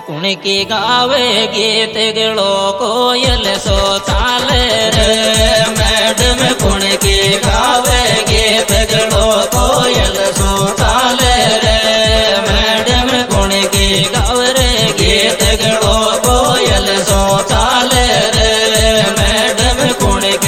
कुणकी गावे गीत गिलो कोयल सो चाले रे मैडम कुणकी गावे गीत गिलो कोयल सो चाले रे मैडम कुणकी गावे रे गीत गिलो कोयल सो चाले रे मैडम कुणकी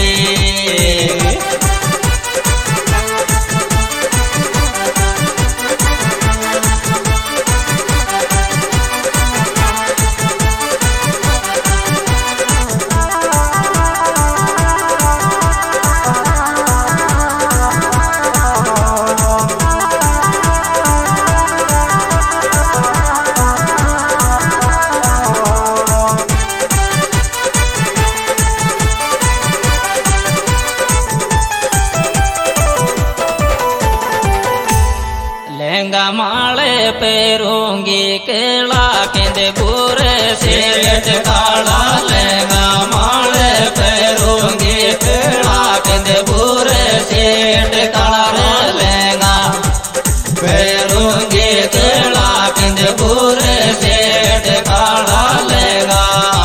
लहंगा माले पैरूंगी केला केंदे बुरे सेठ काला लहंगा माले पैरूंगी केला केंदे बुरे सेठ काला लहंगा पैरूंगी केला केंदे बुरे सेठ काला लहंगा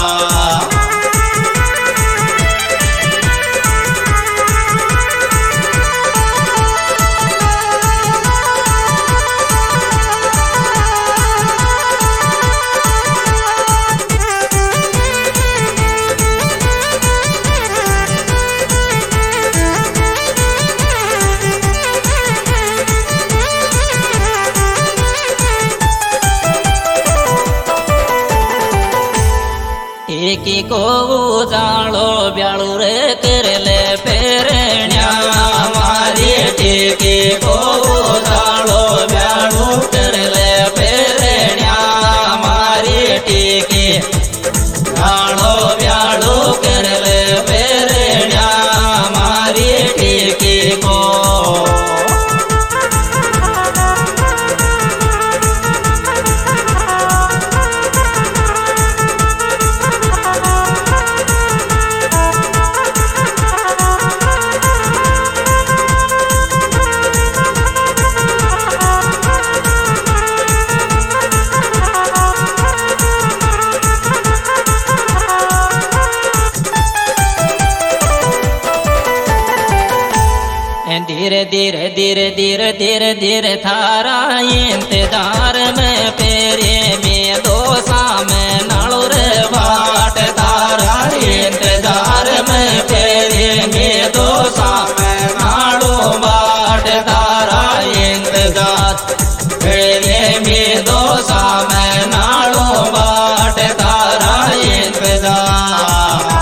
एकी को जालो ब्याळू रे करले पेरण्या मारी टेकी को जालो ब्याळू करले पेरण्या मारी टेकी जालो ब्याळू करले पेरण्या मारी टेकी को धीरे धीरे धीरे धीरे धीरे धीरे थारा इंतजार में पेरे में दोसा में नालू रे बाट थारा इंतजार में पेरे में दोसा में नालू बाट थारा इंतजार पेरे में दोसा में नालू बाट थारा इंतजार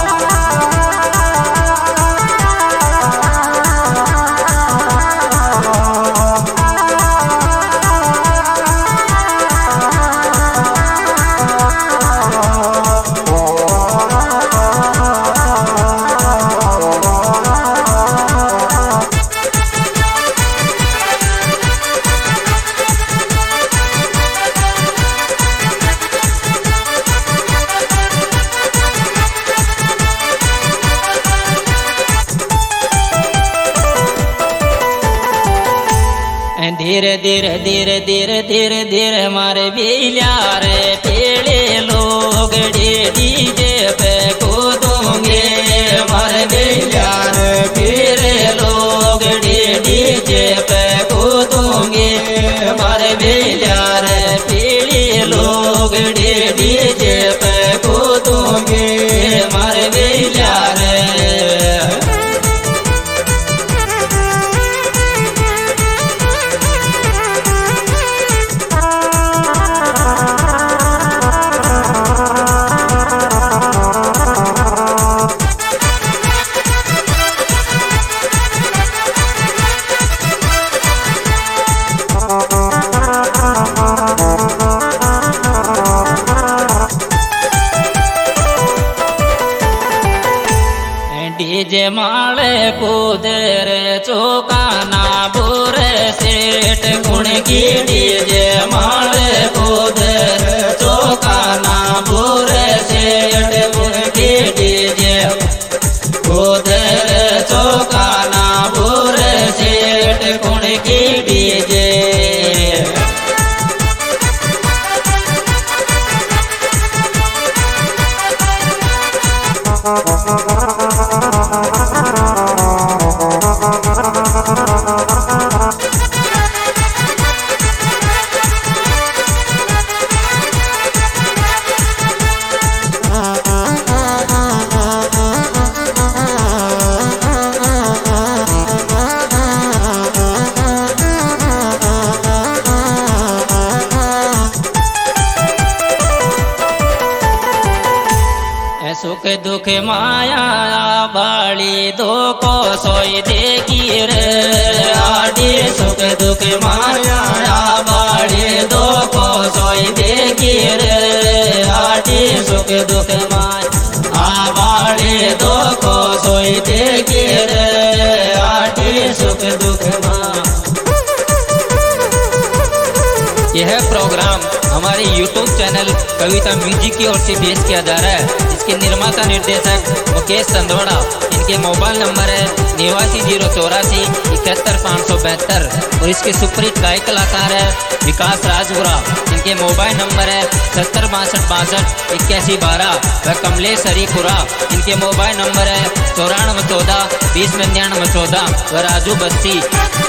धीरे धीरे धीरे धीरे धीरे धीरे मारे बिलिया रे पेड़े लोग डीजे पे कूदूंगे मारे बिलिया रे पेड़े लोग डीजे पे कूदूंगे मारे बिलिया रे पेड़े लोग डीजे पे कूदूंगे मारे बिलिया रे डीजे माले कूदर चौकाना बुरे सेठ गुण की डीजे माले कूदर चौकाना बुरे सेठ गुण की डीजे कूदर चौकाना बुरे सेठ गुण की डीजे सुख दुख माया बाली दो को सोई देगी रे आड़ी सुख दुख माया बाली दो को सोई देगी रे आड़ी सुख दुख माया बाली दो को सोई देगी रे आड़ी सुख दुख माया। यह प्रोग्राम हमारे YouTube चैनल कविता म्यूजिक की ओर से पेश किया जा रहा है। इसके निर्माता निर्देशक मुकेश संधोड़ा। इनके मोबाइल नंबर है 89 084 71 572 और इसके सुपरहिट गायक कलाकार है विकास राजपुरा। इनके मोबाइल नंबर है 70 62 62 81 12 व कमलेश हरीपुरा। इनके मोबाइल नंबर है 94 14 20 99 14 व राजू बस्ती।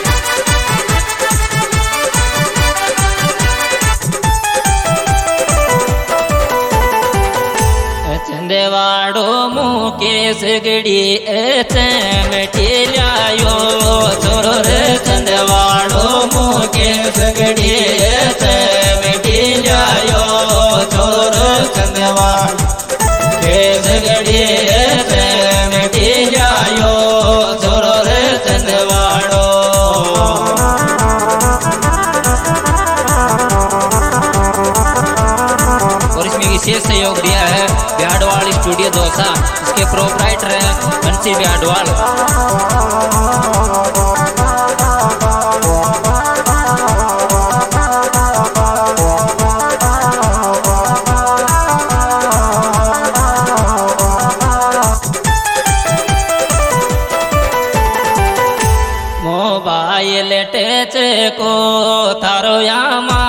चंदेवाड़ो मुकेश गड़ी चमटी लायो छोरो रे चंदेवाड़ो मुकेश गड़ी चमटी लायो छोरो चंदेवाड़ो केश गड़ी चमटी लायो छोरो रे चंदेवाड़ो। और इसमें विशेष सहयोग दिया है ब्याडवाल स्टूडियो दौसा। इसके प्रोपराइटर हैं बंसी ब्याडवाल। मोबाइल टच को थारो या